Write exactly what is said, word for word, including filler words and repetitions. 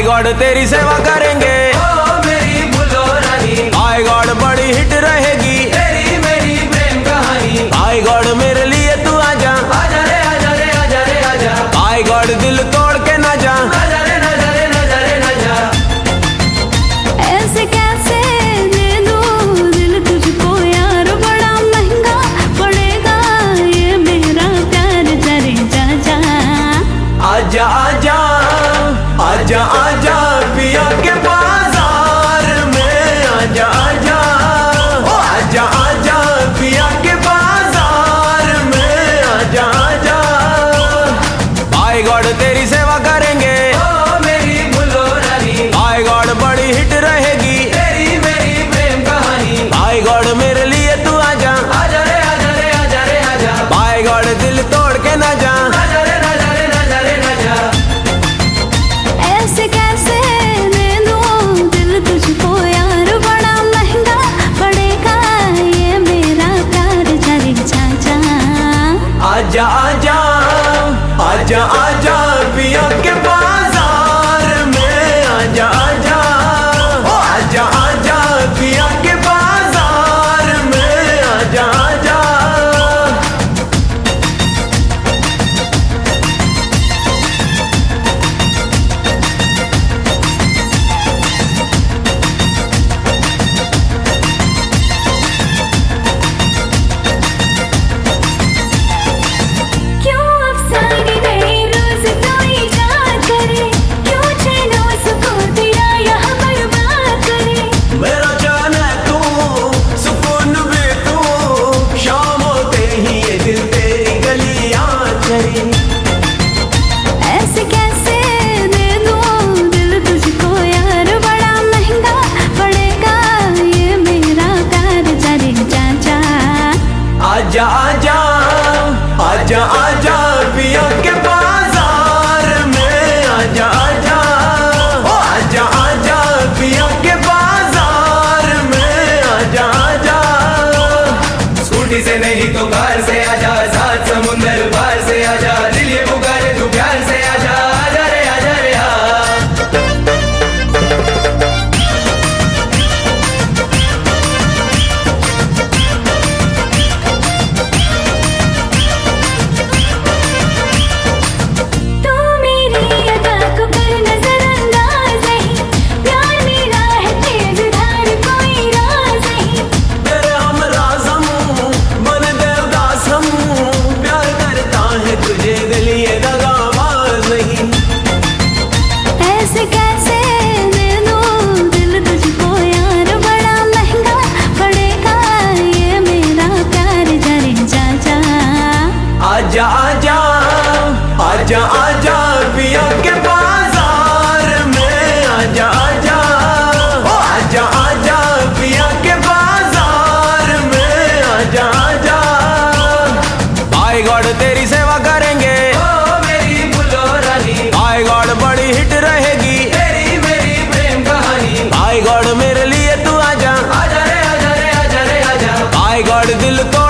भाई गॉड तेरी सेवा करेंगे, ओ मेरी भूलो रानी। भाई गॉड बड़ी हिट रहेगी तेरी मेरी प्रेम कहानी। भाई गॉड मेरे लिए तू आजा, आजा रे आजा रे आजा रे आजा। भाई गॉड दिल तोड़ के ना जा, आजा रे ना जा रे ना जा रे ना जा। ऐसे कैसे दे दूं दिल तुझको यार, बड़ा महंगा पड़ेगा ये मेरा प्यार, जरे जा जा। आजा आजा आजा आजा पिया के बाजार में, आजा आजा ओ आजा आजा पिया के बाजार में, आजा आजा। भाई गॉड तेरी सेवा करेंगे, ओ मेरी भूलो रानी। भाई गॉड बड़ी हिट रहेगी तेरी मेरी प्रेम कहानी। भाई गॉड मेरे लिए तू आजा, आजा रे आजा रे आजा रे आजा। भाई गॉड दिल तोड़ के ना जा, आजा रे ना जा रे ना जा रे ना जा। ऐसे कैसे दे दूं दिल तुझको यार, बड़ा महंगा पड़ेगा ये मेरा प्यार, जरे जा जा। आजा आजा आजा आजा पिया के बाजार में, आजा आजा ओ आजा आजा पिया के बाजार में, आजा आजा। क्यों अफसाने नए रोज कोई याद करे, क्यों चैनो सुकून तेरा यहाँ बर्बाद करे। मेरा जान है तू, सुकून भी तू, शाम होते ही ये दिल तेरी गलियां चली। ऐसे कैसे दे दूं दिल तुझको यार, बड़ा महंगा पड़ेगा ये मेरा प्यार, जरे जा जा। आजा आजा आजा आजा पिया के बाजार में, आजा आजा ओ आजा आजा पिया के बाजार में, आजा आजा। स्कूटी से नहीं तो कार से आजा, सात समुंदर पार से आजा, दिल ये पुकारे तू प्यार से आजा, आजा रे आजा रे आ। तू मेरी अदा को कर नजरअंदाज नहीं, प्यार मेरा है तेज धार कोई राज नहीं। तेरे हम राज़ हम बन देवदास हम, प्यार करता है तुझे दिल ये दगाबाज नहीं। ऐसे कैसे दे दूं दिल तुझको यार, बड़ा महंगा पड़ेगा ये मेरा प्यार, जरे जा जा। आजा आजा आजा आजा पिया के बाजार में, आजा आजा ओ आजा आजा पिया के बाजार में, आजा आजा। भाई गॉड तेरी सेवा करेंगे, ओ मेरी भूलो रानी। भाई गॉड बड़ी हिट रहेगी तेरी मेरी प्रेम कहानी। भाई गॉड मेरे लिए तू आजा, आजा रे आजा रे आजा रे आजा। भाई गॉड दिल तो